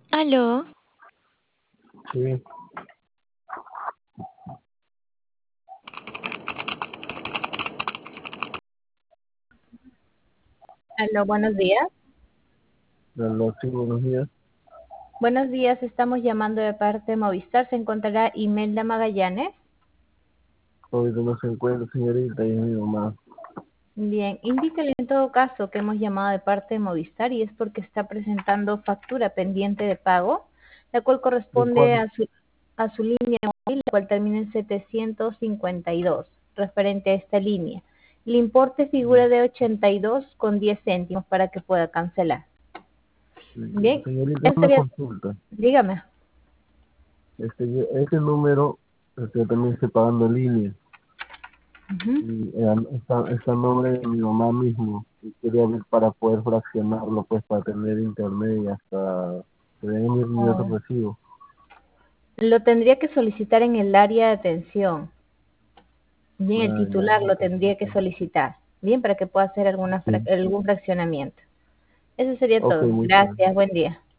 Aló, Sí, Aló, buenos días. sí, buenos días. Buenos días, estamos llamando de parte de Movistar. Se encontrará Imelda Magallanes. Hoy no se encuentra, señorita, y es mi mamá. Bien, indíquele en todo caso que hemos llamado de parte de Movistar y es porque está presentando factura pendiente de pago, la cual ¿De corresponde cuánto? a su línea móvil, la cual termina en 752, referente a esta línea. El importe figura de 82,10 céntimos para que pueda cancelar. Bien, Señorita, es eso una sería, consulta. dígame. Ese número, también estoy pagando en línea. Ujú. Y está el nombre de mi mamá mismo. Y quería ver para poder fraccionarlo, pues, para tener internet y hasta que den mi otro Oh. recibo. Lo tendría que solicitar en el área de atención. Bien, el Ah, ya, titular lo ok, tendría que ok. solicitar. Bien, para que pueda hacer Sí. algún fraccionamiento. Eso sería Ok, todo. muchas gracias. Gracias, buen día.